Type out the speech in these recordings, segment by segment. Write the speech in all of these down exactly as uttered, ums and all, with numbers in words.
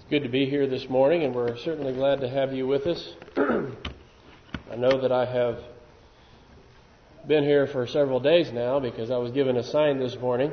good to be here this morning, and we're certainly glad to have you with us. I know that I have been here for several days now because I was given a sign this morning.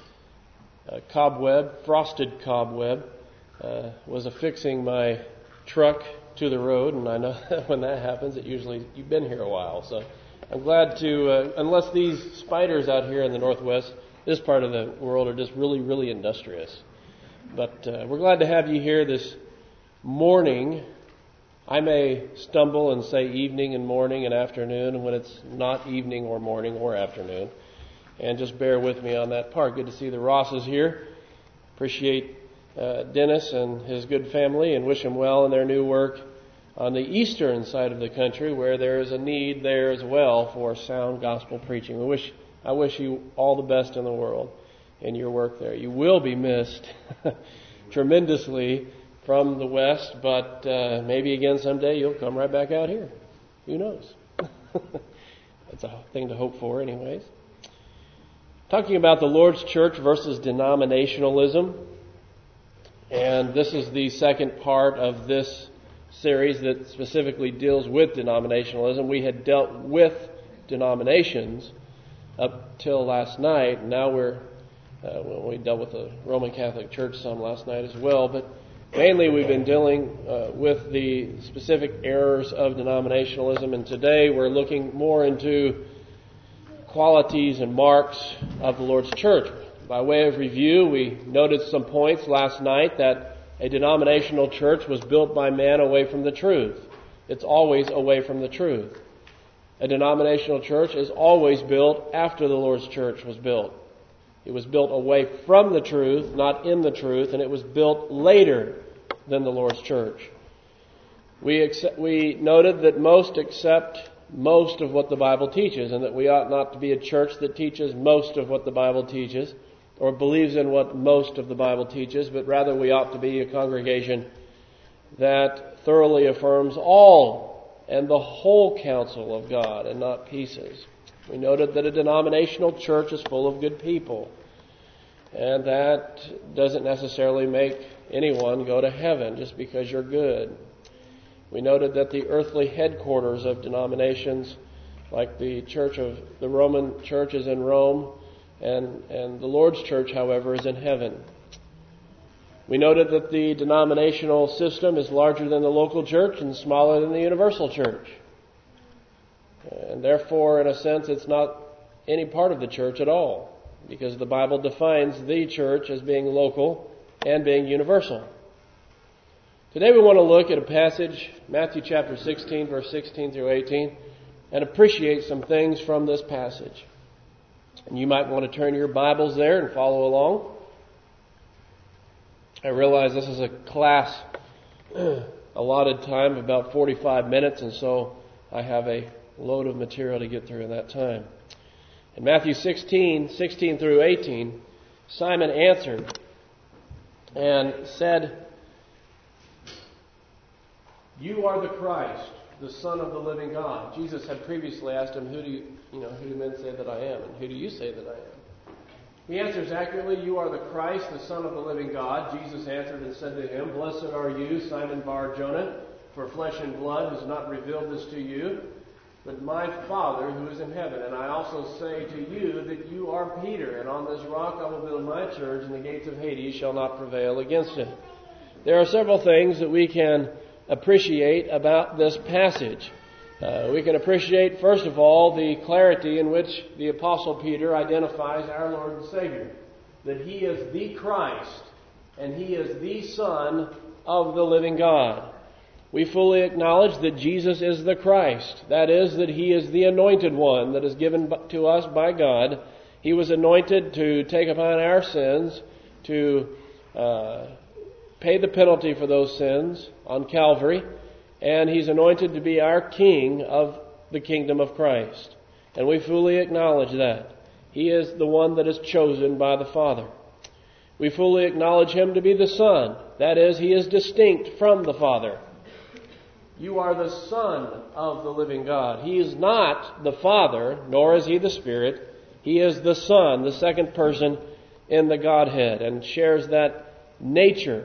A cobweb, frosted cobweb, uh, was affixing my truck to the road, and I know when that happens, it usually, you've been here a while. So I'm glad to, uh, unless these spiders out here in the northwest, this part of the world, are just really, really industrious. But uh, we're glad to have you here this morning. I may stumble and say evening and morning and afternoon when it's not evening or morning or afternoon. And just bear with me on that part. Good to see the Rosses here. Appreciate uh, Dennis and his good family and wish them well in their new work on the eastern side of the country, where there is a need there as well for sound gospel preaching. We wish, I wish you all the best in the world in your work there. You will be missed tremendously from the west, but uh, maybe again someday you'll come right back out here. Who knows? That's a thing to hope for anyways. Talking about the Lord's Church versus denominationalism, and this is the second part of this series that specifically deals with denominationalism. We had dealt with denominations up till last night, and now we're Uh, well, we dealt with the Roman Catholic Church some last night as well, but mainly we've been dealing uh, with the specific errors of denominationalism, and today we're looking more into qualities and marks of the Lord's Church. By way of review, we noted some points last night that a denominational church was built by man away from the truth. It's always away from the truth. A denominational church is always built after the Lord's Church was built. It was built away from the truth, not in the truth, and it was built later than the Lord's church. We accept, we noted that most accept most of what the Bible teaches, and that we ought not to be a church that teaches most of what the Bible teaches, or believes in what most of the Bible teaches, but rather we ought to be a congregation that thoroughly affirms all and the whole counsel of God, and not pieces. We noted that a denominational church is full of good people, and that doesn't necessarily make anyone go to heaven just because you're good. We noted that the earthly headquarters of denominations, like the church of the Roman church, is in Rome, and, and the Lord's church, however, is in heaven. We noted that the denominational system is larger than the local church and smaller than the universal church. And therefore, in a sense, it's not any part of the church at all, because the Bible defines the church as being local and being universal. Today we want to look at a passage, Matthew chapter sixteen, verse sixteen through eighteen, and appreciate some things from this passage. And you might want to turn your Bibles there and follow along. I realize this is a class allotted time of about forty-five minutes, and so I have a load of material to get through in that time. In Matthew sixteen, sixteen through eighteen, Simon answered and said, "You are the Christ, the Son of the living God." Jesus had previously asked him, "Who do you, you know, who do men say that I am, and who do you say that I am?" He answers accurately, "You are the Christ, the Son of the living God." Jesus answered and said to him, "Blessed are you, Simon Bar-Jonah, for flesh and blood has not revealed this to you, but my Father who is in heaven. And I also say to you that you are Peter, and on this rock I will build my church, and the gates of Hades shall not prevail against it." There are several things that we can appreciate about this passage. Uh, we can appreciate, first of all, the clarity in which the Apostle Peter identifies our Lord and Savior, that He is the Christ, and He is the Son of the living God. We fully acknowledge that Jesus is the Christ. That is, that He is the anointed one that is given to us by God. He was anointed to take upon our sins, to uh, pay the penalty for those sins on Calvary, and He's anointed to be our King of the kingdom of Christ. And we fully acknowledge that. He is the one that is chosen by the Father. We fully acknowledge Him to be the Son. That is, He is distinct from the Father. You are the Son of the living God. He is not the Father, nor is He the Spirit. He is the Son, the second person in the Godhead, and shares that nature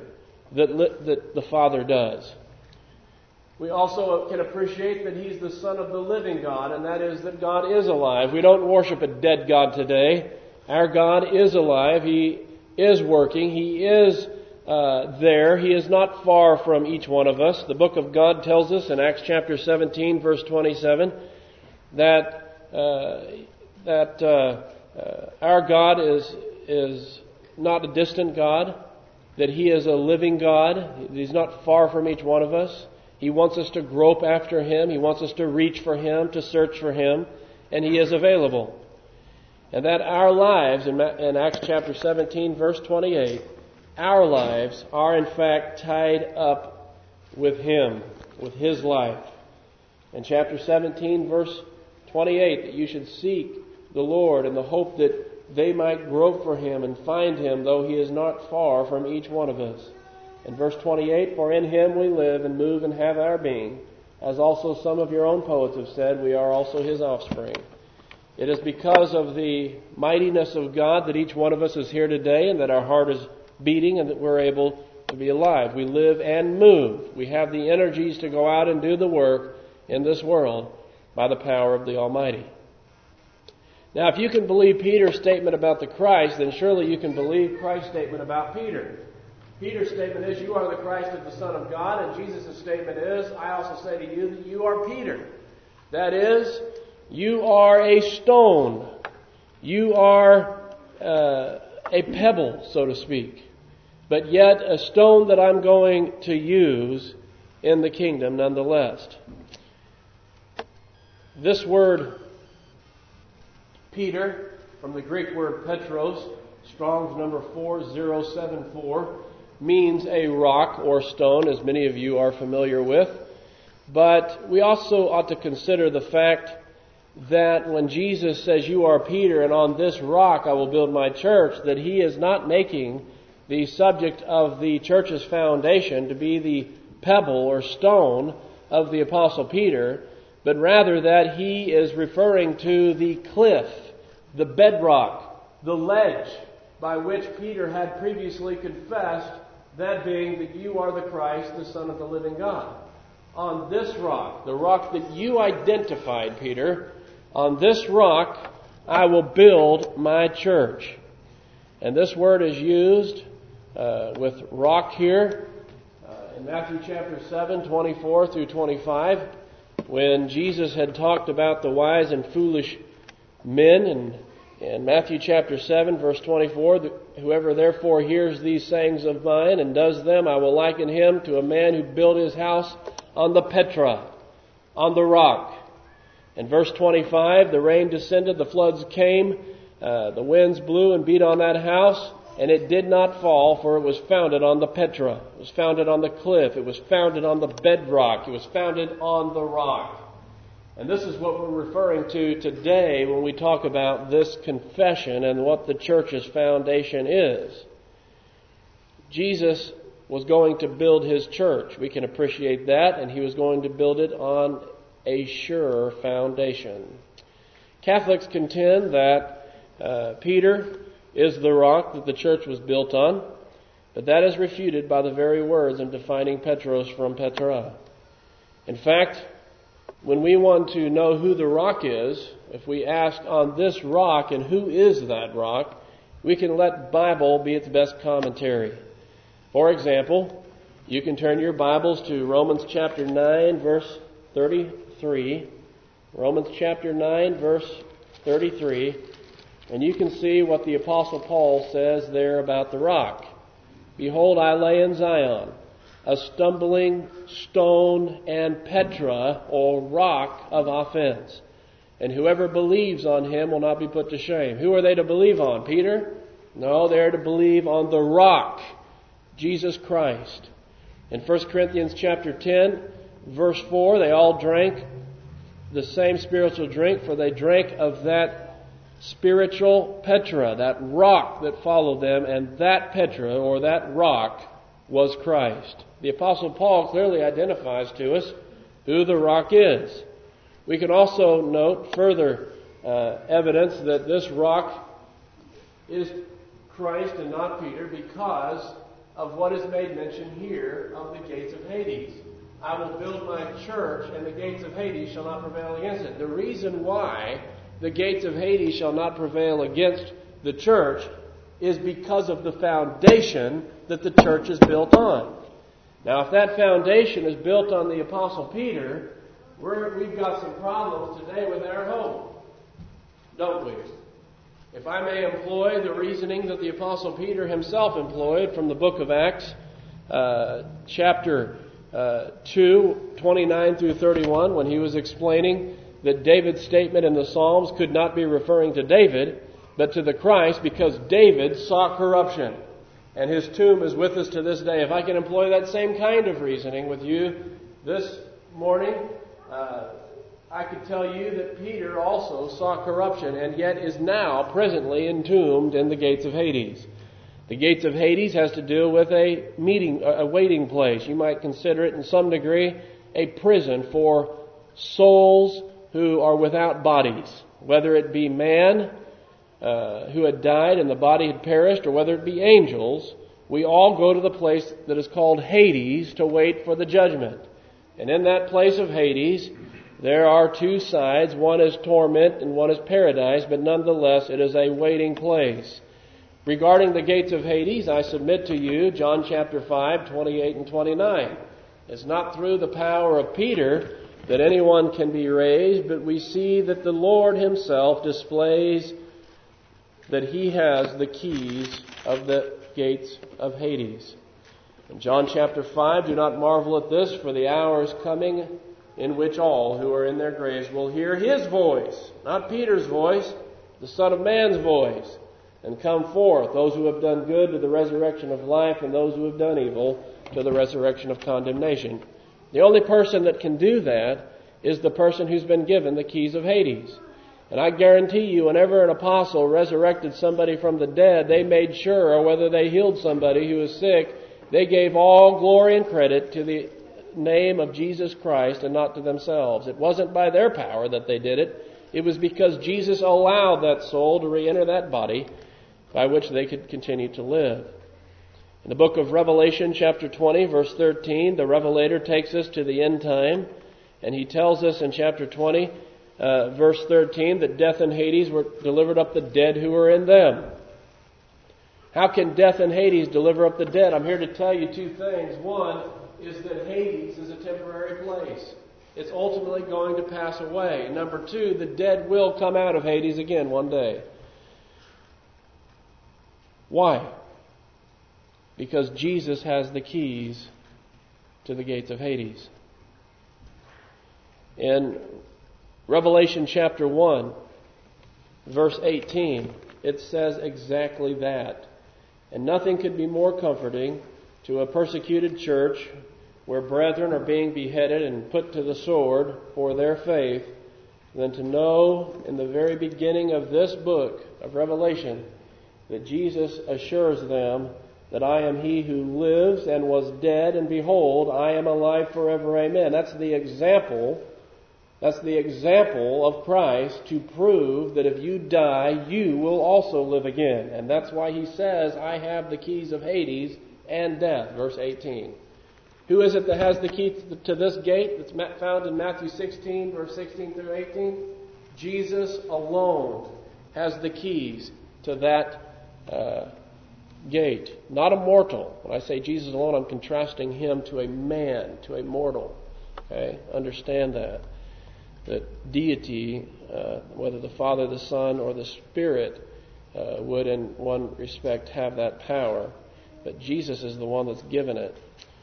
that, li- that the Father does. We also can appreciate that He's the Son of the living God, and that is that God is alive. We don't worship a dead God today. Our God is alive. He is working. He is uh, there. He is not far from each one of us. The book of God tells us in Acts chapter seventeen, verse twenty-seven, that uh, that uh, uh, our God is is not a distant God, that He is a living God. He's not far from each one of us. He wants us to grope after Him. He wants us to reach for Him, to search for Him, and He is available. And that our lives, in Acts chapter seventeen, verse twenty-eight, our lives are in fact tied up with Him, with His life. In chapter seventeen, verse twenty-eight, that you should seek the Lord in the hope that they might grope for Him and find Him, though He is not far from each one of us. In verse twenty-eight, for in Him we live and move and have our being, as also some of your own poets have said, we are also His offspring. It is because of the mightiness of God that each one of us is here today and that our heart is beating and that we're able to be alive. We live and move. We have the energies to go out and do the work in this world by the power of the Almighty. Now, if you can believe Peter's statement about the Christ, then surely you can believe Christ's statement about Peter. Peter's statement is, you are the Christ of the Son of God, and Jesus' statement is, I also say to you that you are Peter. That is, you are a stone. You are uh, a pebble, so to speak. But yet a stone that I'm going to use in the kingdom nonetheless. This word, Peter, from the Greek word Petros, Strong's number four zero seven four, means a rock or stone, as many of you are familiar with. But we also ought to consider the fact that when Jesus says, you are Peter, and on this rock I will build my church, that He is not making the subject of the church's foundation to be the pebble or stone of the Apostle Peter, but rather that He is referring to the cliff, the bedrock, the ledge by which Peter had previously confessed, that being that you are the Christ, the Son of the living God. On this rock, the rock that you identified, Peter, on this rock I will build my church. And this word is used uh, with rock here uh, in Matthew chapter seven, twenty-four through twenty-five, when Jesus had talked about the wise and foolish men. And in Matthew chapter seven, verse twenty-four, whoever therefore hears these sayings of mine and does them, I will liken him to a man who built his house on the Petra, on the rock. In verse twenty-five, the rain descended, the floods came, uh, the winds blew and beat on that house, and it did not fall, for it was founded on the Petra. It was founded on the cliff. It was founded on the bedrock. It was founded on the rock. And this is what we're referring to today when we talk about this confession and what the church's foundation is. Jesus was going to build His church. We can appreciate that, and He was going to build it on a sure foundation. Catholics contend that uh, Peter is the rock that the church was built on, but that is refuted by the very words in defining Petros from Petra. In fact, when we want to know who the rock is, if we ask on this rock and who is that rock, we can let Bible be its best commentary. For example, you can turn your Bibles to Romans chapter nine, verse thirty-three. Romans chapter nine, verse thirty-three. And you can see what the Apostle Paul says there about the rock. Behold, I lay in Zion a stumbling stone and Petra, or rock of offense. And whoever believes on Him will not be put to shame. Who are they to believe on? Peter? No, they're to believe on the rock, Jesus Christ. In First Corinthians chapter ten, verse four, they all drank the same spiritual drink, for they drank of that spiritual Petra, that rock that followed them, and that Petra, or that rock, was Christ. The Apostle Paul clearly identifies to us who the rock is. We can also note further uh, evidence that this rock is Christ and not Peter because of what is made mention here of the gates of Hades. I will build my church, and the gates of Hades shall not prevail against it. The reason why the gates of Hades shall not prevail against the church is because of the foundation that the church is built on. Now, if that foundation is built on the Apostle Peter, we're, we've got some problems today with our hope, don't we? If I may employ the reasoning that the Apostle Peter himself employed from the book of Acts, uh, chapter uh, two, twenty-nine through thirty-one, when he was explaining that David's statement in the Psalms could not be referring to David, but to the Christ, because David saw corruption. And his tomb is with us to this day. If I can employ that same kind of reasoning with you this morning, uh, I could tell you that Peter also saw corruption and yet is now presently entombed in the gates of Hades. The gates of Hades has to do with a meeting, a waiting place. You might consider it in some degree a prison for souls who are without bodies, whether it be man uh, who had died and the body had perished, or whether it be angels. We all go to the place that is called Hades to wait for the judgment. And in that place of Hades, there are two sides. One is torment and one is paradise, but nonetheless it is a waiting place. Regarding the gates of Hades, I submit to you John chapter five, twenty-eight and twenty-nine. It's not through the power of Peter that anyone can be raised, but we see that the Lord himself displays that he has the keys of the gates of Hades. In John chapter five, do not marvel at this, for the hour is coming in which all who are in their graves will hear his voice, not Peter's voice, the Son of Man's voice, and come forth, those who have done good to the resurrection of life, and those who have done evil to the resurrection of condemnation. The only person that can do that is the person who's been given the keys of Hades. And I guarantee you, whenever an apostle resurrected somebody from the dead, they made sure, or whether they healed somebody who was sick, they gave all glory and credit to the name of Jesus Christ and not to themselves. It wasn't by their power that they did it. It was because Jesus allowed that soul to re-enter that body by which they could continue to live. In the book of Revelation, chapter twenty, verse thirteen, the Revelator takes us to the end time, and he tells us in chapter twenty, uh, verse thirteen, that death and Hades were delivered up the dead who were in them. How can death and Hades deliver up the dead? I'm here to tell you two things. One is that Hades is a temporary place. It's ultimately going to pass away. Number two, the dead will come out of Hades again one day. Why? Because Jesus has the keys to the gates of Hades. In Revelation chapter one, verse eighteen, it says exactly that. And nothing could be more comforting to a persecuted church where brethren are being beheaded and put to the sword for their faith than to know in the very beginning of this book of Revelation that Jesus assures them that I am he who lives and was dead, and behold, I am alive forever. Amen. That's the example. That's the example of Christ to prove that if you die, you will also live again. And that's why he says, I have the keys of Hades and death. Verse eighteen. Who is it that has the key to this gate that's found in Matthew sixteen, verse sixteen through eighteen? Jesus alone has the keys to that uh, gate. Not a mortal. When I say Jesus alone, I'm contrasting him to a man, to a mortal. Okay? Understand that. That deity, uh, whether the Father, the Son, or the Spirit, uh, would in one respect have that power. But Jesus is the one that's given it.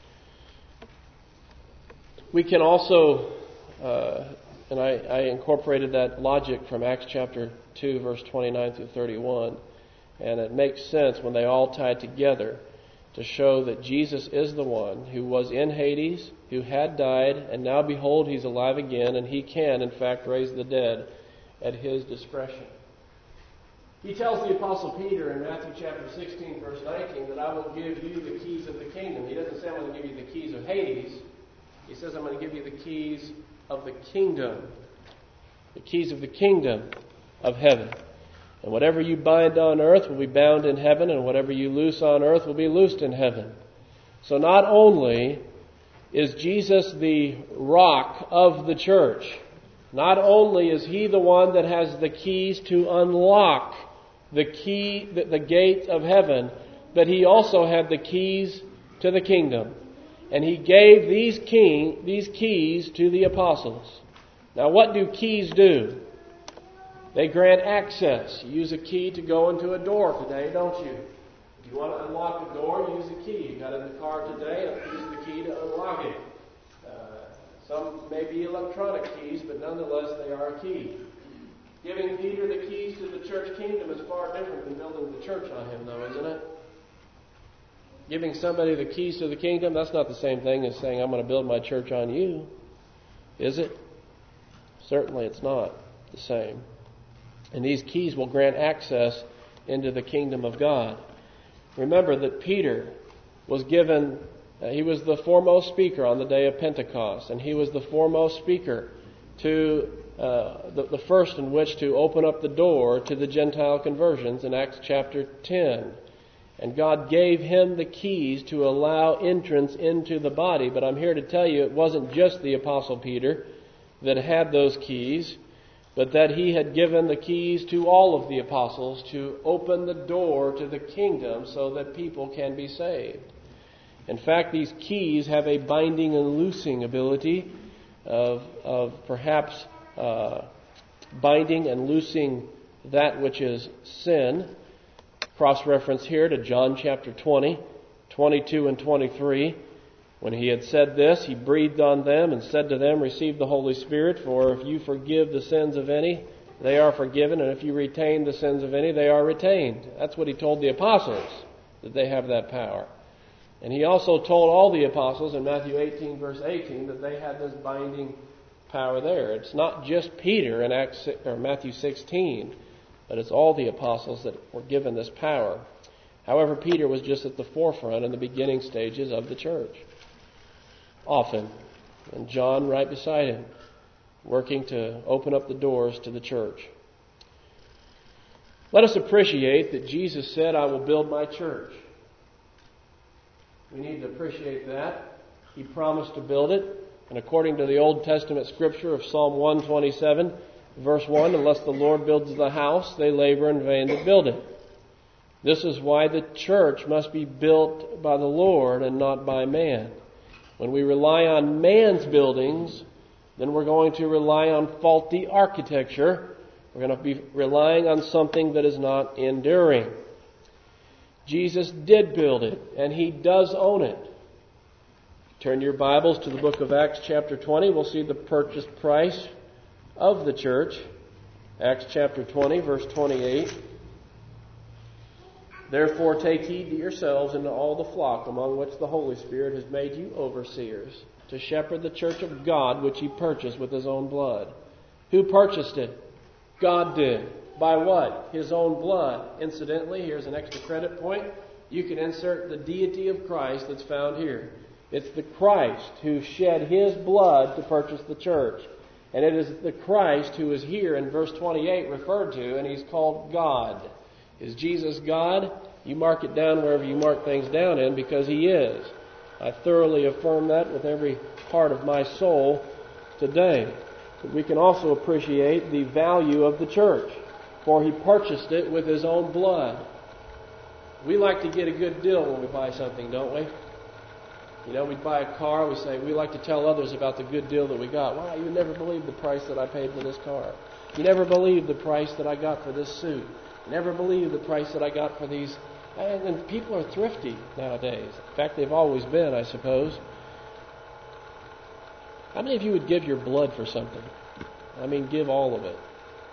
We can also, uh, and I, I incorporated that logic from Acts chapter two, verse twenty-nine through thirty-one, and it makes sense when they all tie together to show that Jesus is the one who was in Hades, who had died, and now behold, he's alive again, and he can, in fact, raise the dead at his discretion. He tells the Apostle Peter in Matthew chapter sixteen, verse nineteen, that I will give you the keys of the kingdom. He doesn't say I'm going to give you the keys of Hades. He says I'm going to give you the keys of the kingdom. The keys of the kingdom of heaven. And whatever you bind on earth will be bound in heaven, and whatever you loose on earth will be loosed in heaven. So not only is Jesus the rock of the church, not only is He the one that has the keys to unlock the key, the, the gate of heaven, but He also had the keys to the kingdom. And He gave these king, these keys to the apostles. Now what do keys do? They grant access. You use a key to go into a door today, don't you? If you want to unlock a door, use a key. You got in the car today, use the key to unlock it. Uh, some may be electronic keys, but nonetheless they are a key. Giving Peter the keys to the church kingdom is far different than building the church on him, though, isn't it? Giving somebody the keys to the kingdom, that's not the same thing as saying, I'm going to build my church on you. Is it? Certainly it's not the same. And these keys will grant access into the kingdom of God. Remember that Peter was given, uh, he was the foremost speaker on the day of Pentecost, and he was the foremost speaker to uh, the, the first in which to open up the door to the Gentile conversions in Acts chapter ten. And God gave him the keys to allow entrance into the body. But I'm here to tell you it wasn't just the Apostle Peter that had those keys, but that he had given the keys to all of the apostles to open the door to the kingdom so that people can be saved. In fact, these keys have a binding and loosing ability of, of perhaps uh, binding and loosing that which is sin. Cross-reference here to John chapter twenty, twenty-two and twenty-three. When he had said this, he breathed on them and said to them, receive the Holy Spirit, for if you forgive the sins of any, they are forgiven, and if you retain the sins of any, they are retained. That's what he told the apostles, that they have that power. And he also told all the apostles in Matthew eighteen, verse eighteen, that they had this binding power there. It's not just Peter in Acts or Matthew sixteen, but it's all the apostles that were given this power. However, Peter was just at the forefront in the beginning stages of the church. Often. And John right beside him, working to open up the doors to the church. Let us appreciate that Jesus said, I will build my church. We need to appreciate that. He promised to build it. And according to the Old Testament scripture of Psalm one twenty-seven, verse one, unless the Lord builds the house, they labor in vain that build it. This is why the church must be built by the Lord and not by man. When we rely on man's buildings, then we're going to rely on faulty architecture. We're going to be relying on something that is not enduring. Jesus did build it, and He does own it. Turn your Bibles to the book of Acts chapter twenty. We'll see the purchase price of the church. Acts chapter twenty, verse twenty-eight. Therefore take heed to yourselves and to all the flock among which the Holy Spirit has made you overseers, to shepherd the church of God which He purchased with His own blood. Who purchased it? God did. By what? His own blood. Incidentally, here's an extra credit point. You can insert the deity of Christ that's found here. It's the Christ who shed His blood to purchase the church. And it is the Christ who is here in verse twenty-eight referred to, and He's called God. Is Jesus God? You mark it down wherever you mark things down in, because He is. I thoroughly affirm that with every part of my soul today. But we can also appreciate the value of the church, for He purchased it with His own blood. We like to get a good deal when we buy something, don't we? You know, we buy a car, we say, we like to tell others about the good deal that we got. Wow, you never believe the price that I paid for this car. You never believe the price that I got for this suit. You never believe the price that I got for these. And, and people are thrifty nowadays. In fact, they've always been, I suppose. How many of you would give your blood for something? I mean, give all of it.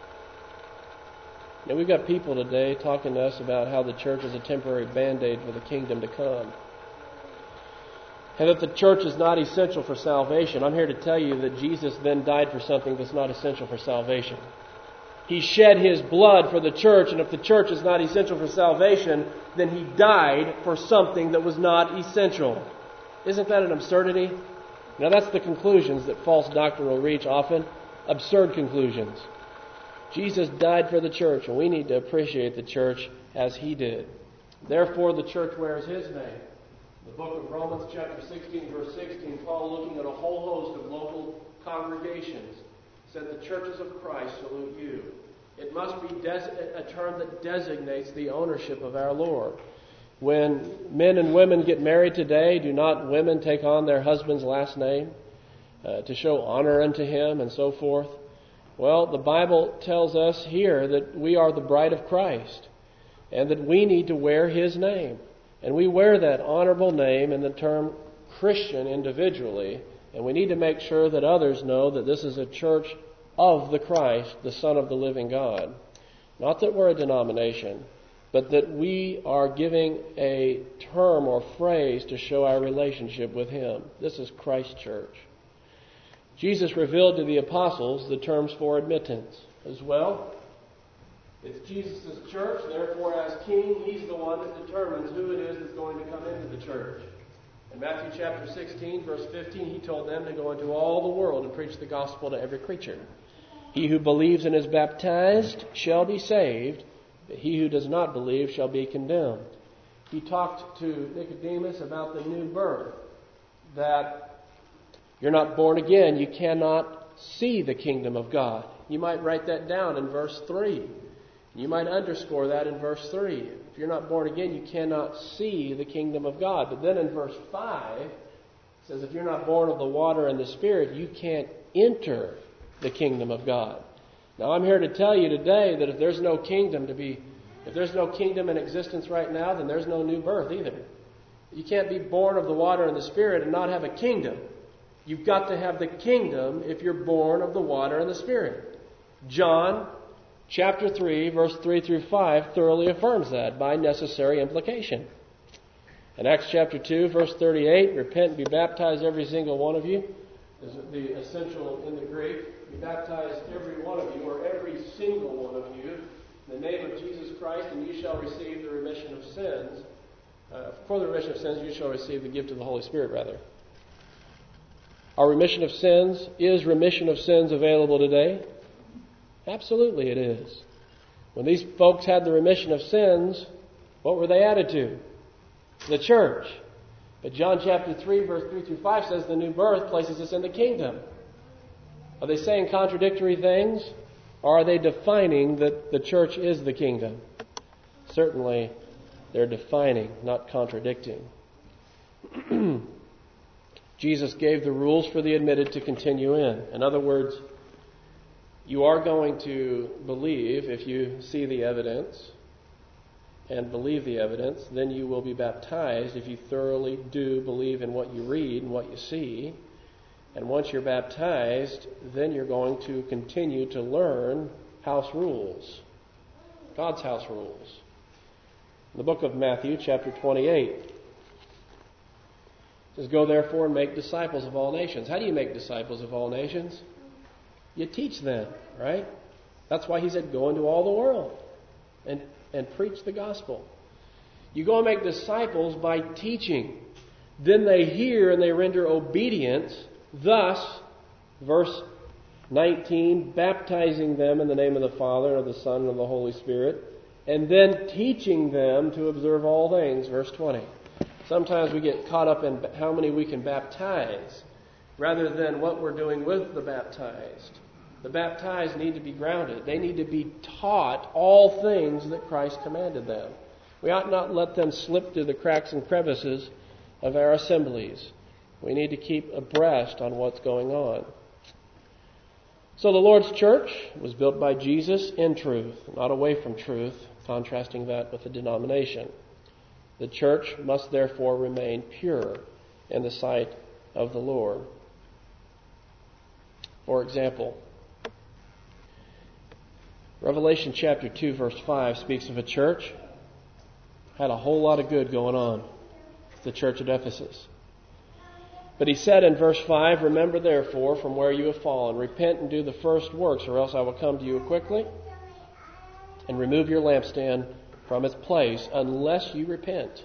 Now, we've got people today talking to us about how the church is a temporary band-aid for the kingdom to come. And that the church is not essential for salvation. I'm here to tell you that Jesus then died for something that's not essential for salvation. He shed His blood for the church, and if the church is not essential for salvation, then He died for something that was not essential. Isn't that an absurdity? Now that's the conclusions that false doctrine will reach often. Absurd conclusions. Jesus died for the church, and we need to appreciate the church as He did. Therefore, the church wears His name. The book of Romans chapter sixteen, verse sixteen, Paul, looking at a whole host of local congregations, said, "The churches of Christ salute you." It must be des- a term that designates the ownership of our Lord. When men and women get married today, do not women take on their husband's last name uh, to show honor unto him and so forth? Well, the Bible tells us here that we are the bride of Christ and that we need to wear his name. And we wear that honorable name in the term Christian individually, and we need to make sure that others know that this is a church of the Christ, the Son of the living God. Not that we're a denomination, but that we are giving a term or phrase to show our relationship with him. This is Christ's church. Jesus revealed to the apostles the terms for admittance as well. It's Jesus' church, therefore as king, he's the one that determines who it is that's going to come into the church. In Matthew chapter sixteen, verse fifteen, he told them to go into all the world and preach the gospel to every creature. He who believes and is baptized shall be saved, but he who does not believe shall be condemned. He talked to Nicodemus about the new birth, that you're not born again, you cannot see the kingdom of God. You might write that down in verse three. You might underscore that in verse three. If you're not born again, you cannot see the kingdom of God. But then in verse five, it says if you're not born of the water and the Spirit, you can't enter the kingdom of God. Now I'm here to tell you today that if there's no kingdom to be, if there's no kingdom in existence right now, then there's no new birth either. You can't be born of the water and the Spirit and not have a kingdom. You've got to have the kingdom if you're born of the water and the Spirit. John chapter three, verse three through five thoroughly affirms that by necessary implication. In Acts chapter two, verse thirty-eight, repent and be baptized every single one of you. Is the essential in the Greek. Be baptized every one of you, or every single one of you, in the name of Jesus Christ, and you shall receive the remission of sins. Uh, for the remission of sins, you shall receive the gift of the Holy Spirit, rather. Our remission of sins, is remission of sins available today? Absolutely it is. When these folks had the remission of sins, what were they added to? The church. But John chapter three, verse three through five says the new birth places us in the kingdom. Are they saying contradictory things? Or are they defining that the church is the kingdom? Certainly, they're defining, not contradicting. Jesus gave the rules for the admitted to continue in. In other words, you are going to believe if you see the evidence and believe the evidence, then you will be baptized if you thoroughly do believe in what you read and what you see. And once you're baptized, then you're going to continue to learn house rules, God's house rules. In the book of Matthew, chapter twenty-eight, it says, "Go therefore and make disciples of all nations." How do you make disciples of all nations? You teach them, right? That's why he said, go into all the world and, and preach the gospel. You go and make disciples by teaching. Then they hear and they render obedience. Thus, verse nineteen, baptizing them in the name of the Father, and of the Son, and of the Holy Spirit, and then teaching them to observe all things, verse twenty. Sometimes we get caught up in how many we can baptize rather than what we're doing with the baptized. The baptized need to be grounded. They need to be taught all things that Christ commanded them. We ought not let them slip through the cracks and crevices of our assemblies. We need to keep abreast on what's going on. So the Lord's church was built by Jesus in truth, not away from truth, contrasting that with the denomination. The church must therefore remain pure in the sight of the Lord. For example, Revelation chapter two, verse five speaks of a church had a whole lot of good going on. The church at Ephesus. But he said in verse five, "Remember therefore from where you have fallen, repent and do the first works, or else I will come to you quickly and remove your lampstand from its place, unless you repent."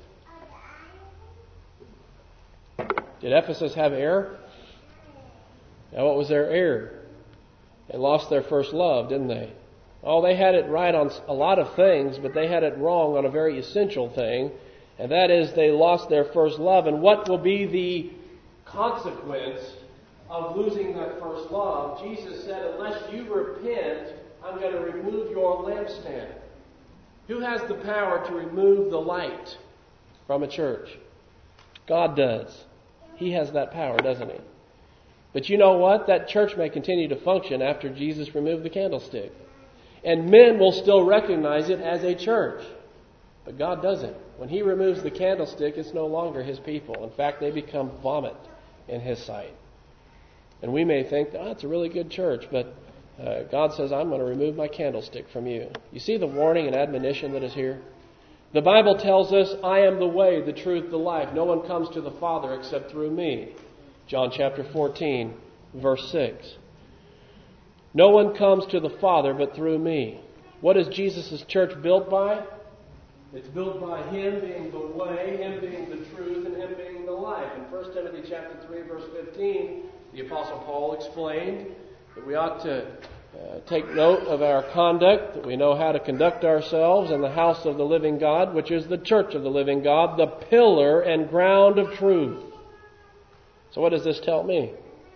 Did Ephesus have error? Now, what was their error? They lost their first love, didn't they? Oh, they had it right on a lot of things, but they had it wrong on a very essential thing, And that is, they lost their first love. And what will be the consequence of losing that first love? Jesus said, unless you repent, I'm going to remove your lampstand. Who has the power to remove the light from a church? God does. He has that power, doesn't he? But you know what? That church may continue to function after Jesus removed the candlestick. And men will still recognize it as a church. But God doesn't. When He removes the candlestick, it's no longer His people. In fact, they become vomit in His sight. And we may think, oh, it's a really good church, but uh, God says, I'm going to remove my candlestick from you. You see the warning and admonition that is here? The Bible tells us, I am the way, the truth, the life. No one comes to the Father except through me. John chapter fourteen, verse six. No one comes to the Father but through me. What is Jesus' church built by? It's built by Him being the way, Him being the truth, and Him being the life. In First Timothy chapter three, verse fifteen, the Apostle Paul explained that we ought to uh, take note of our conduct, that we know how to conduct ourselves in the house of the living God, which is the church of the living God, the pillar and ground of truth. So what does this tell me?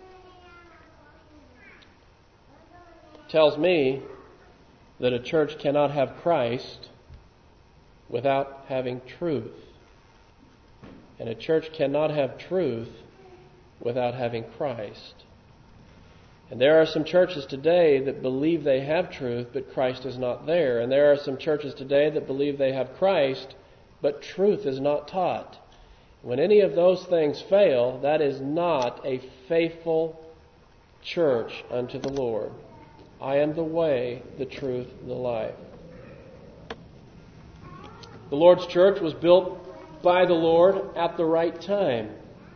It tells me that a church cannot have Christ without having truth. And a church cannot have truth without having Christ. And there are some churches today that believe they have truth, but Christ is not there. And there are some churches today that believe they have Christ, but truth is not taught. When any of those things fail, that is not a faithful church unto the Lord. I am the way, the truth, the life. The Lord's church was built by the Lord at the right time.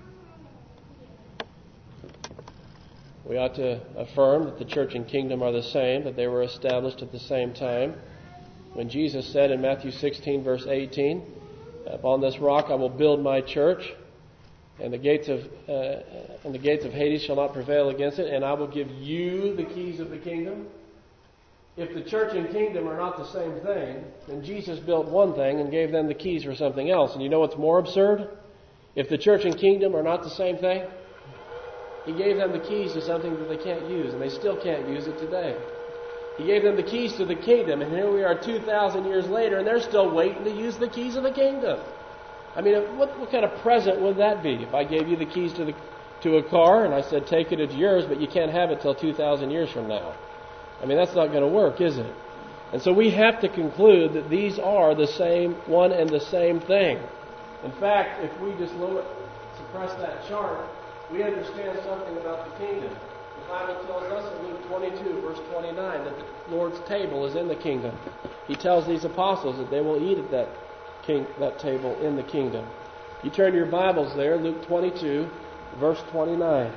We ought to affirm that the church and kingdom are the same, that they were established at the same time. When Jesus said in Matthew sixteen, verse eighteen, upon this rock I will build my church, and the gates of uh, and the gates of Hades shall not prevail against it, and I will give you the keys of the kingdom. If the church and kingdom are not the same thing, then Jesus built one thing and gave them the keys for something else. And you know what's more absurd? If the church and kingdom are not the same thing, He gave them the keys to something that they can't use, and they still can't use it today. He gave them the keys to the kingdom, and here we are two thousand years later, and they're still waiting to use the keys of the kingdom. I mean, what, what kind of present would that be if I gave you the keys to the to a car, and I said, take it, it's yours, but you can't have it till two thousand years from now? I mean, that's not going to work, is it? And so we have to conclude that these are the same, one and the same thing. In fact, if we just lower, suppress that chart, we understand something about the kingdom. The Bible tells us in Luke twenty-two, verse twenty-nine, that the Lord's table is in the kingdom. He tells these apostles that they will eat at that king, that table in the kingdom. You turn your Bibles there, Luke twenty-two, verse twenty-nine.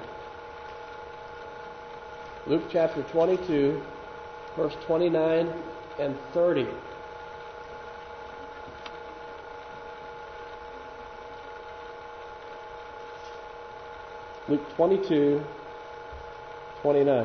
Luke chapter twenty-two, verse twenty-nine and thirty. Luke twenty-two, twenty-nine.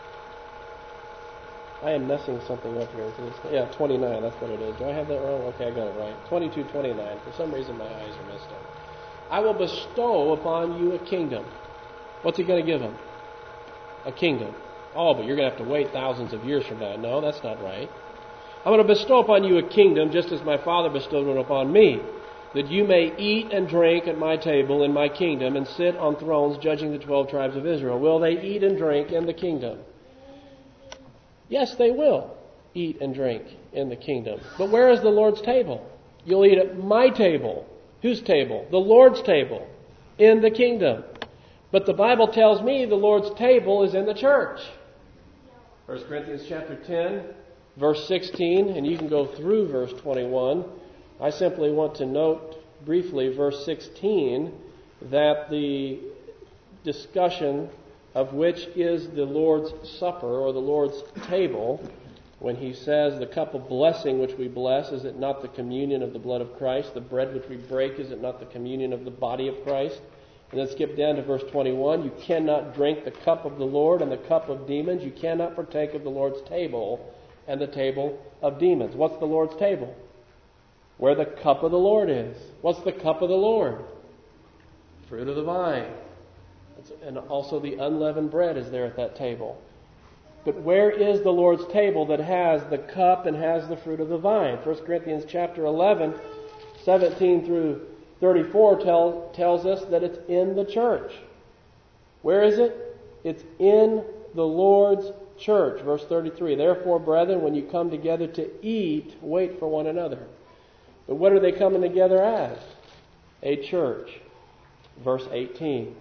I am messing something up here. Yeah, twenty-nine, that's what it is. Do I have that wrong? Okay, I got it right. twenty-two, twenty-nine. For some reason my eyes are messed up. I will bestow upon you a kingdom. What's He going to give them? A kingdom. Oh, but you're going to have to wait thousands of years from now. No, that's not right. I'm going to bestow upon you a kingdom just as my Father bestowed it upon me, that you may eat and drink at my table in my kingdom and sit on thrones judging the twelve tribes of Israel. Will they eat and drink in the kingdom? Yes, they will eat and drink in the kingdom. But where is the Lord's table? You'll eat at my table. Whose table? The Lord's table in the kingdom. But the Bible tells me the Lord's table is in the church. First Corinthians chapter ten, verse sixteen, and you can go through verse twenty-one. I simply want to note briefly verse sixteen, that the discussion of which is the Lord's Supper or the Lord's table, when he says the cup of blessing which we bless, is it not the communion of the blood of Christ? The bread which we break, is it not the communion of the body of Christ? And then skip down to verse twenty-one. You cannot drink the cup of the Lord and the cup of demons. You cannot partake of the Lord's table and the table of demons. What's the Lord's table? where the cup of the Lord is. What's the cup of the Lord? Fruit of the vine. And also the unleavened bread is there at that table. But where is the Lord's table that has the cup and has the fruit of the vine? First Corinthians chapter eleven, seventeen through thirty-four tell, tells us that it's in the church. Where is it? It's in the Lord's church. Verse thirty-three, therefore, brethren, when you come together to eat, wait for one another. But what are they coming together as? A church. Verse eighteen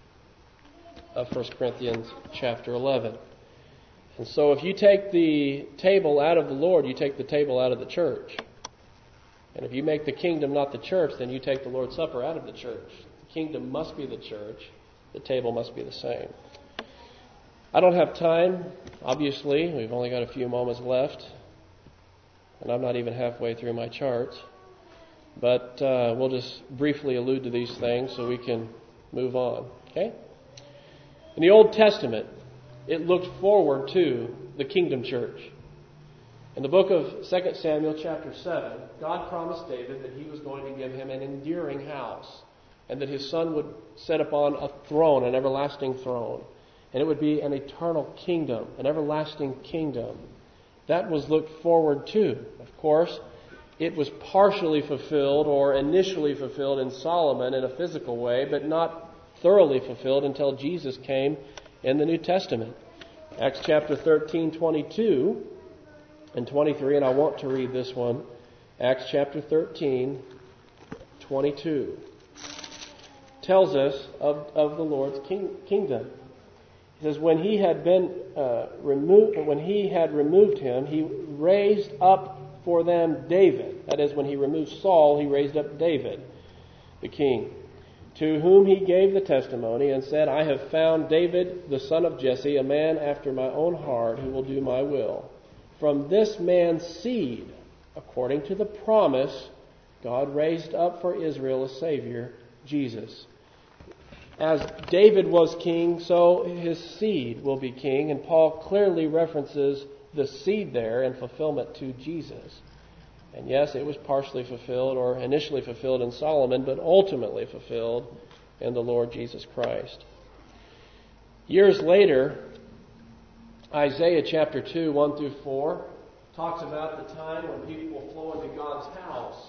of First Corinthians chapter eleven. And so if you take the table out of the Lord, you take the table out of the church. And if you make the kingdom not the church, then you take the Lord's Supper out of the church. The kingdom must be the church. The table must be the same. I don't have time, obviously. We've only got a few moments left. And I'm not even halfway through my charts. But uh, we'll just briefly allude to these things so we can move on. Okay? In the Old Testament, it looked forward to the kingdom church. In the book of Second Samuel chapter seven, God promised David that he was going to give him an enduring house, and that his son would set upon a throne, an everlasting throne, and it would be an eternal kingdom, an everlasting kingdom. That was looked forward to. Of course, it was partially fulfilled or initially fulfilled in Solomon in a physical way, but not thoroughly fulfilled until Jesus came in the New Testament. Acts chapter thirteen, twenty-two and twenty-three, and I want to read this one. Acts chapter thirteen, twenty-two tells us of, of the Lord's king, kingdom. He says, when he had been uh, removed, when he had removed him, he raised up for them David. That is, when he removed Saul, he raised up David, the king, to whom he gave the testimony and said, I have found David, the son of Jesse, a man after my own heart, who will do my will. From this man's seed, according to the promise, God raised up for Israel a Savior, Jesus. As David was king, so his seed will be king. And Paul clearly references the seed there in fulfillment to Jesus. And yes, it was partially fulfilled or initially fulfilled in Solomon, but ultimately fulfilled in the Lord Jesus Christ. Years later, Isaiah chapter two, one through four, talks about the time when people will flow into God's house.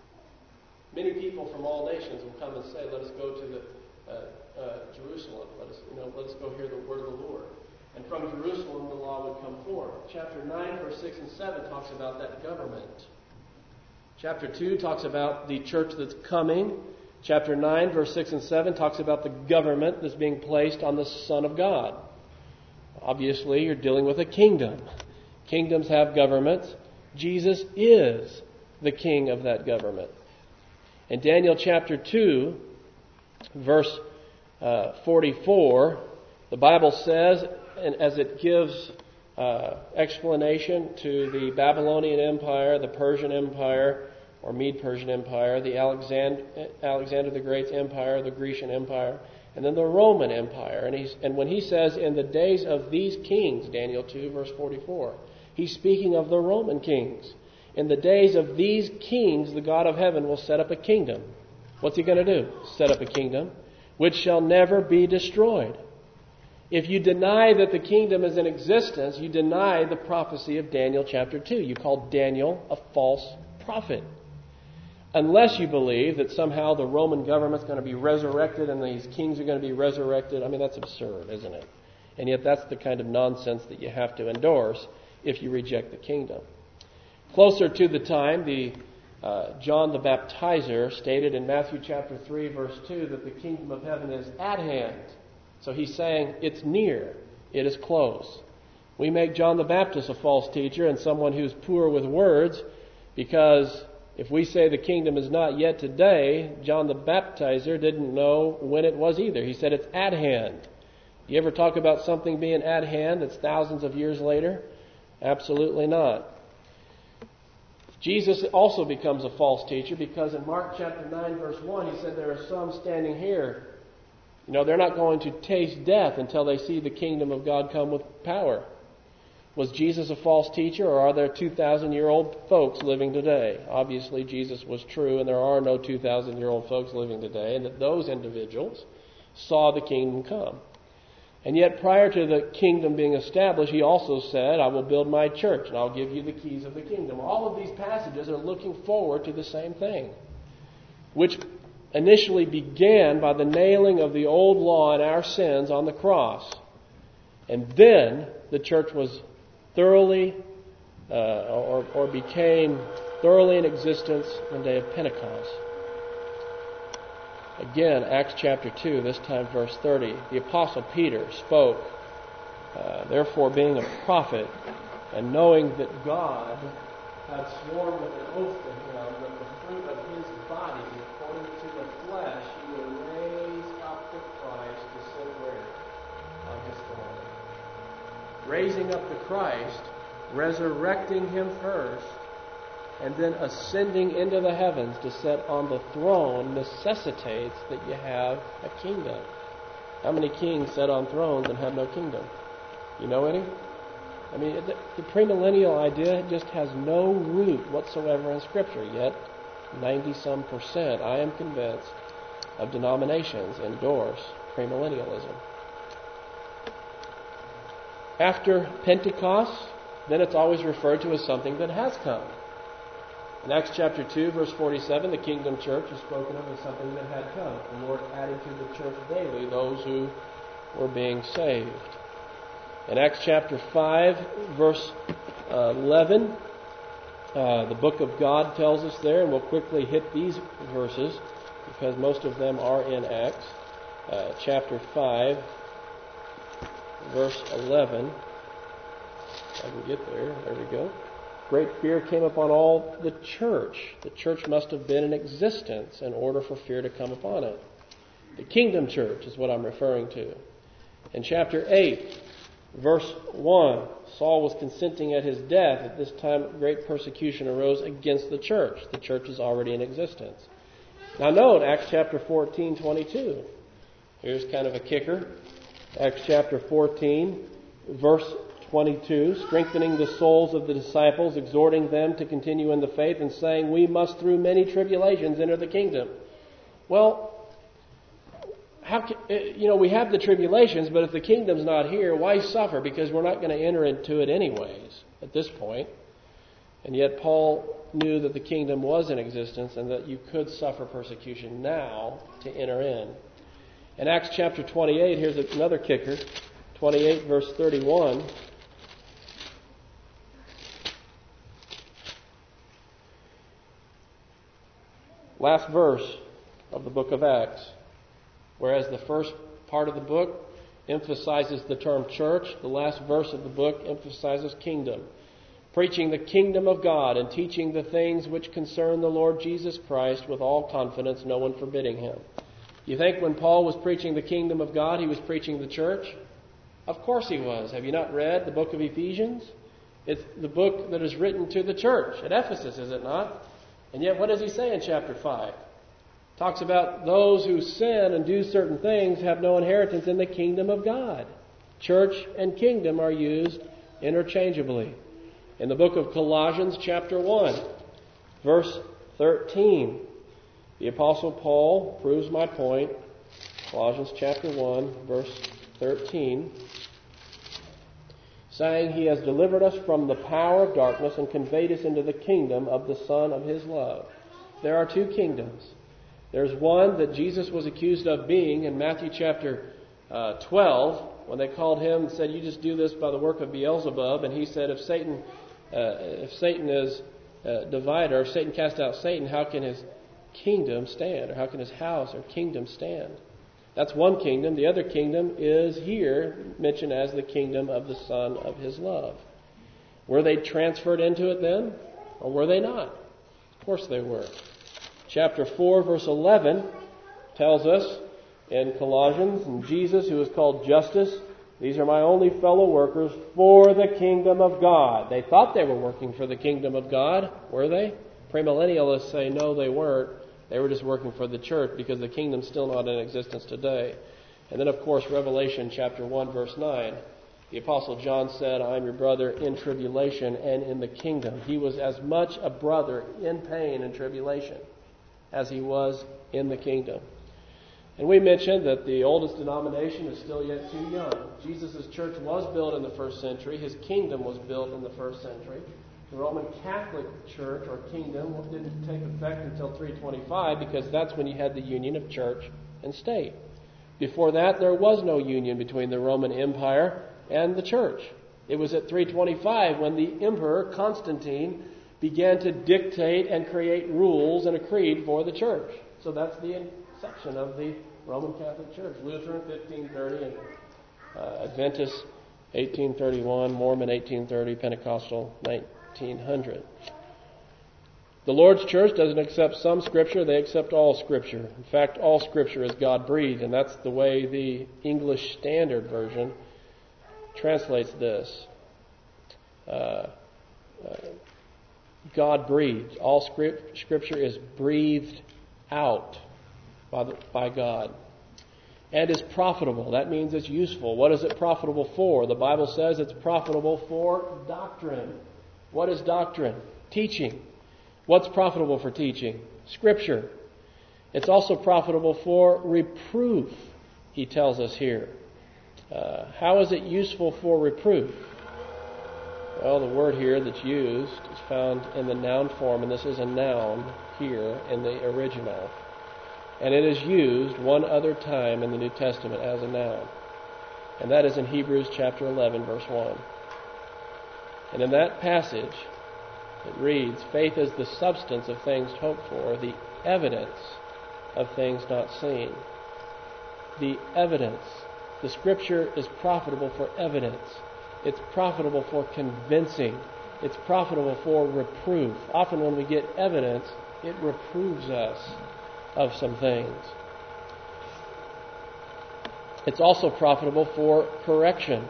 Many people from all nations will come and say, let us go to the uh, uh, Jerusalem. Let us, you know, let us go hear the word of the Lord. And from Jerusalem the law would come forth. Chapter nine, verse six and seven talks about that government. Chapter two talks about the church that's coming. Chapter nine, verse six and seven talks about the government that's being placed on the Son of God. Obviously, you're dealing with a kingdom. Kingdoms have governments. Jesus is the king of that government. In Daniel chapter two, verse uh, forty-four, the Bible says, and as it gives uh, explanation to the Babylonian Empire, the Persian Empire, or Mede-Persian Empire, the Alexander, Alexander the Great's Empire, the Grecian Empire, and then the Roman Empire. And, he's, and when he says, in the days of these kings, Daniel two, verse forty-four, he's speaking of the Roman kings. In the days of these kings, the God of heaven will set up a kingdom. What's he going to do? Set up a kingdom which shall never be destroyed. If you deny that the kingdom is in existence, you deny the prophecy of Daniel chapter two. You call Daniel a false prophet. Unless you believe that somehow the Roman government's going to be resurrected and these kings are going to be resurrected. I mean, that's absurd, isn't it? And yet that's the kind of nonsense that you have to endorse if you reject the kingdom. Closer to the time, the uh, John the Baptizer stated in Matthew chapter three, verse two, that the kingdom of heaven is at hand. So he's saying it's near, it is close. We make John the Baptist a false teacher and someone who's poor with words, because if we say the kingdom is not yet today, John the Baptizer didn't know when it was either. He said it's at hand. You ever talk about something being at hand that's thousands of years later? Absolutely not. Jesus also becomes a false teacher because in Mark chapter nine, verse one, he said there are some standing here. You know, they're not going to taste death until they see the kingdom of God come with power. Was Jesus a false teacher, or are there two thousand year old folks living today? Obviously, Jesus was true, and there are no two thousand year old folks living today, and that those individuals saw the kingdom come. And yet, prior to the kingdom being established, he also said, I will build my church, and I'll give you the keys of the kingdom. All of these passages are looking forward to the same thing, which initially began by the nailing of the old law and our sins on the cross. And then the church was thoroughly, uh, or, or became thoroughly in existence on the day of Pentecost. Again, Acts chapter two, this time verse thirty. The Apostle Peter spoke, uh, therefore being a prophet, and knowing that God had sworn with an oath to him that the fruit of his body, according to the flesh, he would raise up the Christ to sit where? On his throne. Raising up the Christ, resurrecting him first, and then ascending into the heavens to sit on the throne necessitates that you have a kingdom. How many kings sat on thrones and have no kingdom? You know any? I mean, the, the premillennial idea just has no root whatsoever in Scripture, yet ninety-some percent, I am convinced, of denominations endorse premillennialism. After Pentecost, then it's always referred to as something that has come. In Acts chapter two, verse forty-seven, the kingdom church is spoken of as something that had come. The Lord added to the church daily those who were being saved. In Acts chapter five, verse uh, eleven, uh, the book of God tells us there, and we'll quickly hit these verses because most of them are in Acts. Uh, chapter five, verse eleven. I can get there. There we go. Great fear came upon all the church. The church must have been in existence in order for fear to come upon it. The kingdom church is what I'm referring to. In chapter eight, verse one, Saul was consenting at his death. At this time, great persecution arose against the church. The church is already in existence. Now note Acts chapter fourteen, twenty-two. Here's kind of a kicker. Acts chapter fourteen, verse twenty-two, strengthening the souls of the disciples, exhorting them to continue in the faith, and saying, we must through many tribulations enter the kingdom. Well, how can, you know, we have the tribulations, but if the kingdom's not here, why suffer? Because we're not going to enter into it anyways at this point. And yet Paul knew that the kingdom was in existence and that you could suffer persecution now to enter in. In Acts chapter twenty-eight, here's another kicker, twenty-eight verse thirty-one. Last verse of the book of Acts. Whereas the first part of the book emphasizes the term church, the last verse of the book emphasizes kingdom. Preaching the kingdom of God and teaching the things which concern the Lord Jesus Christ with all confidence, no one forbidding him. You think when Paul was preaching the kingdom of God, he was preaching the church? Of course he was. Have you not read the book of Ephesians? It's the book that is written to the church at Ephesus, is it not? And yet what does he say in chapter five? Talks about those who sin and do certain things have no inheritance in the kingdom of God. Church and kingdom are used interchangeably. In the book of Colossians chapter one, verse thirteen, the Apostle Paul proves my point. Colossians chapter one, verse thirteen, saying, he has delivered us from the power of darkness and conveyed us into the kingdom of the Son of his love. There are two kingdoms. There's one that Jesus was accused of being in Matthew chapter uh, twelve, when they called him and said, you just do this by the work of Beelzebub. And he said, if Satan uh, if Satan is uh, divided, or if Satan cast out Satan, how can his kingdom stand? Or how can his house or kingdom stand? That's one kingdom. The other kingdom is here mentioned as the kingdom of the Son of his love. Were they transferred into it then? Or were they not? Of course they were. Chapter four, verse eleven tells us in Colossians, and Jesus, who is called Justus, these are my only fellow workers for the kingdom of God. They thought they were working for the kingdom of God. Were they? Premillennialists say no, they weren't. They were just working for the church because the kingdom's still not in existence today. And then, of course, Revelation chapter one, verse nine The Apostle John said, "I am your brother in tribulation and in the kingdom." He was as much a brother in pain and tribulation as he was in the kingdom. And we mentioned that the oldest denomination is still yet too young. Jesus' church was built in the first century. His kingdom was built in the first century. The Roman Catholic Church, or kingdom, didn't take effect until three twenty-five, because that's when you had the union of church and state. Before that, there was no union between the Roman Empire and the church. It was at three twenty-five when the Emperor Constantine began to dictate and create rules and a creed for the church. So that's the inception of the Roman Catholic Church. Lutheran fifteen thirty, and uh, Adventist eighteen thirty-one, Mormon eighteen thirty, Pentecostal nineteen hundred. The Lord's church doesn't accept some Scripture, they accept all Scripture. In fact, all Scripture is God-breathed, and that's the way the English Standard Version translates this. Uh, uh, God-breathed. All script, Scripture is breathed out by, the, by God. And is profitable. That means it's useful. What is it profitable for? The Bible says it's profitable for doctrine. What is doctrine? Teaching. What's profitable for teaching? Scripture. It's also profitable for reproof, he tells us here. Uh, how is it useful for reproof? Well, the word here that's used is found in the noun form, and this is a noun here in the original. And it is used one other time in the New Testament as a noun. And that is in Hebrews chapter eleven, verse one. And in that passage, it reads, "Faith is the substance of things hoped for, the evidence of things not seen." The evidence. The Scripture is profitable for evidence. It's profitable for convincing. It's profitable for reproof. Often when we get evidence, it reproves us of some things. It's also profitable for correction.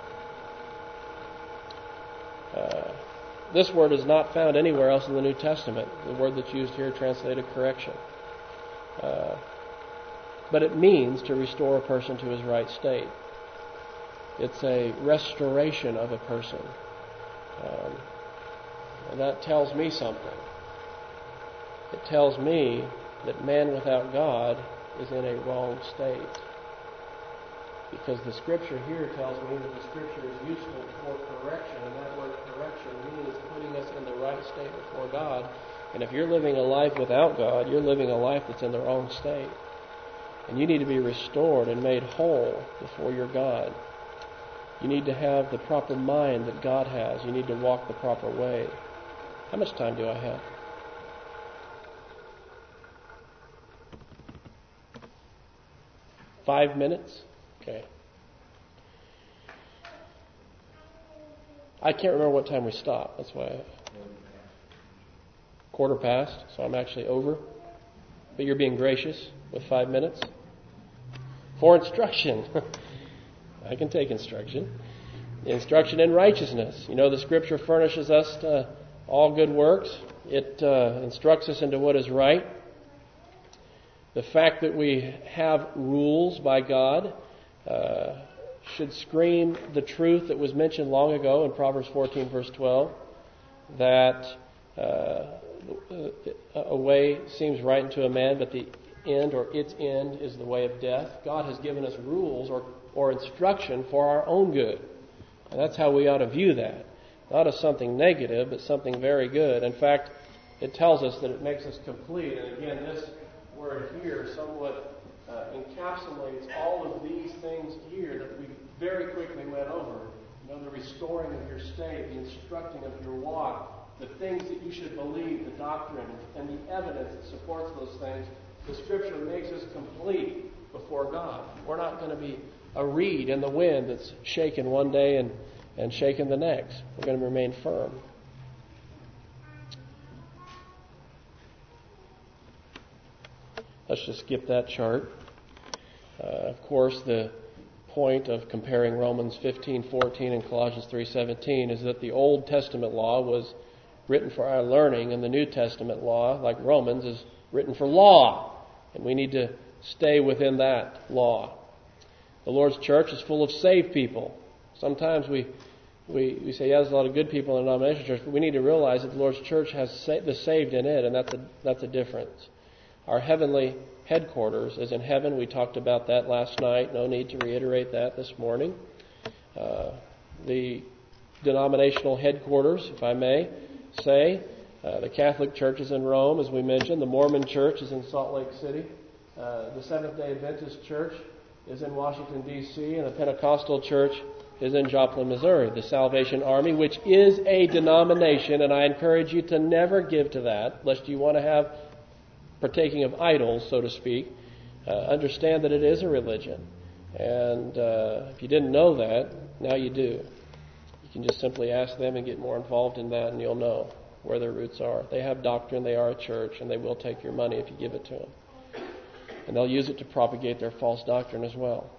Uh, this word is not found anywhere else in the New Testament. The word that's used here translated correction. Uh, but it means to restore a person to his right state. It's a restoration of a person. Um, and that tells me something. It tells me that man without God is in a wrong state. Because the Scripture here tells me that the Scripture is useful for correction, and that word correction means putting us in the right state before God. And if you're living a life without God, you're living a life that's in the wrong state. And you need to be restored and made whole before your God. You need to have the proper mind that God has. You need to walk the proper way. How much time do I have? Five minutes? Okay. I can't remember what time we stopped. That's why. I... Quarter past, so I'm actually over. But you're being gracious with five minutes. For instruction. I can take instruction. Instruction in righteousness. You know, the Scripture furnishes us to all good works. It uh, instructs us into what is right. The fact that we have rules by God uh, should scream the truth that was mentioned long ago in Proverbs fourteen, verse twelve, that uh, a way seems right unto a man, but the end or its end is the way of death. God has given us rules or, or instruction for our own good. And that's how we ought to view that. Not as something negative, but something very good. In fact, it tells us that it makes us complete. And again, this word here somewhat uh, encapsulates all of these things here that we very quickly went over. You know, the restoring of your state, the instructing of your walk, the things that you should believe, the doctrine, and the evidence that supports those things. The Scripture makes us complete before God. We're not going to be a reed in the wind that's shaken one day and, and shaken the next. We're going to remain firm. Let's just skip that chart. Uh, of course, the point of comparing Romans fifteen fourteen and Colossians three seventeen is that the Old Testament law was written for our learning, and the New Testament law, like Romans, is written for law. And we need to stay within that law. The Lord's church is full of saved people. Sometimes we, we, we say, yeah, there's a lot of good people in the denominational church, but we need to realize that the Lord's church has sa- the saved in it, and that's a, that's a difference. Our heavenly headquarters is in heaven. We talked about that last night. No need to reiterate that this morning. Uh, the denominational headquarters, if I may say, uh, the Catholic Church is in Rome, as we mentioned. The Mormon Church is in Salt Lake City. Uh, the Seventh-day Adventist Church is in Washington, D C, and the Pentecostal Church is in Joplin, Missouri. The Salvation Army, which is a denomination, and I encourage you to never give to that, lest you want to have partaking of idols, so to speak. Uh, understand that it is a religion. And uh, if you didn't know that, now you do. You can just simply ask them and get more involved in that, and you'll know where their roots are. They have doctrine, they are a church, and they will take your money if you give it to them. And they'll use it to propagate their false doctrine as well.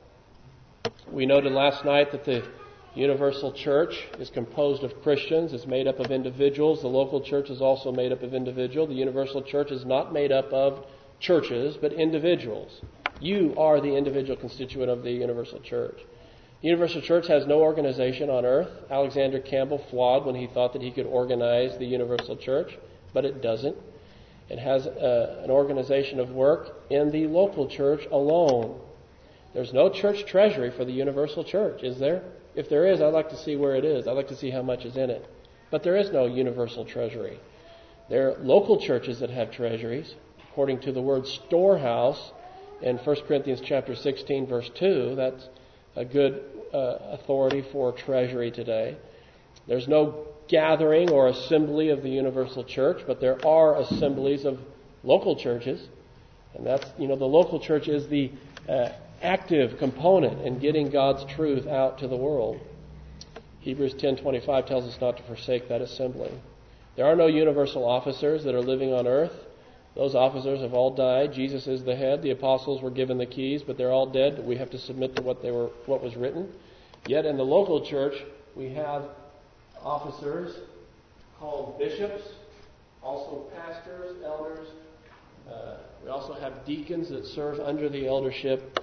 We noted last night that the universal church is composed of Christians. It's made up of individuals. The local church is also made up of individuals. The universal church is not made up of churches, but individuals. You are the individual constituent of the universal church. The universal church has no organization on earth. Alexander Campbell flawed when he thought that he could organize the universal church, but it doesn't. It has uh, an organization of work in the local church alone. There's no church treasury for the universal church, is there? If there is, I'd like to see where it is. I'd like to see how much is in it. But there is no universal treasury. There are local churches that have treasuries. According to the word storehouse in First Corinthians chapter sixteen, verse two, that's a good uh, authority for treasury today. There's no gathering or assembly of the universal church, but there are assemblies of local churches. And that's, you know, the local church is the uh, active component in getting God's truth out to the world. Hebrews ten twenty-five tells us not to forsake that assembly. There are no universal officers that are living on earth. Those officers have all died. Jesus is the head. The apostles were given the keys, but they're all dead. We have to submit to what they were, what was written. Yet in the local church, we have officers called bishops, also pastors, elders. Uh, we also have deacons that serve under the eldership,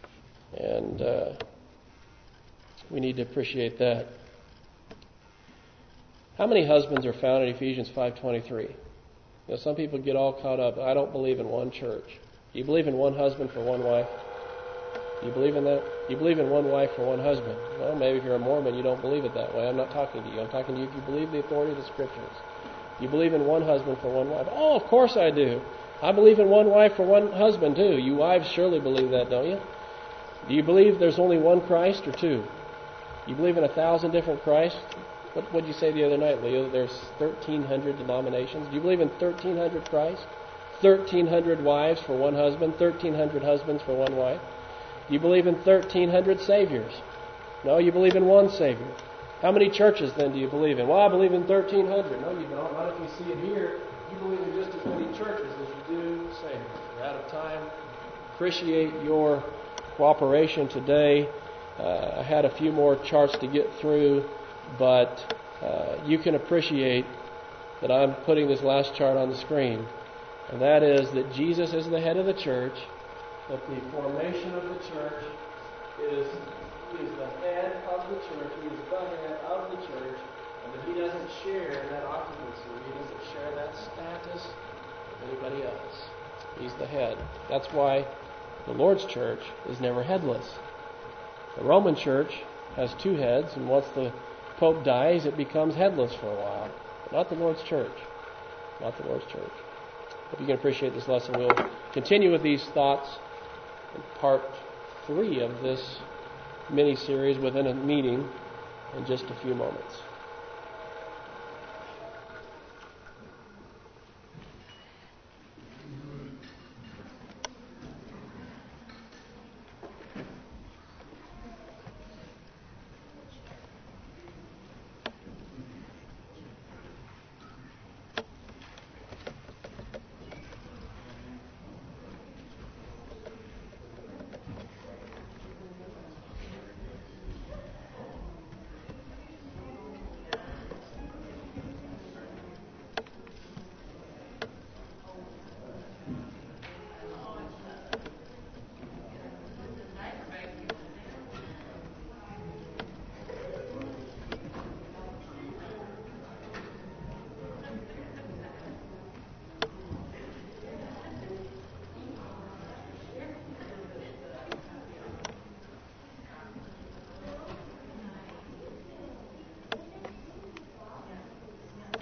and uh, we need to appreciate that. How many husbands are found in Ephesians five twenty-three? You know, some people get all caught up. I don't believe in one church. Do you believe in one husband for one wife? Do you believe in that? Do you believe in one wife for one husband? Well, maybe if you're a Mormon, you don't believe it that way. I'm not talking to you. I'm talking to you if you believe the authority of the Scriptures. Do you believe in one husband for one wife? Oh, of course I do. I believe in one wife for one husband, too. You wives surely believe that, don't you? Do you believe there's only one Christ or two? You believe in a thousand different Christs? What did you say the other night, Leo? That there's thirteen hundred denominations. Do you believe in thirteen hundred Christs? thirteen hundred wives for one husband? thirteen hundred husbands for one wife? Do you believe in thirteen hundred saviors? No, you believe in one Savior. How many churches then do you believe in? Well, I believe in thirteen hundred. No, you don't. Not if you see it here. You believe in just as many churches as you do saviors. We're out of time. Appreciate your cooperation today. Uh, I had a few more charts to get through, but uh, you can appreciate that I'm putting this last chart on the screen. And that is that Jesus is the head of the church, that the formation of the church is, is the head of the church, he is the head of the church, and that he doesn't share that occupancy, he doesn't share that status with anybody else. He's the head. That's why the Lord's church is never headless. The Roman church has two heads, and once the Pope dies, it becomes headless for a while. But not the Lord's church. Not the Lord's church. Hope you can appreciate this lesson. We'll continue with these thoughts in part three of this mini-series within a meeting in just a few moments.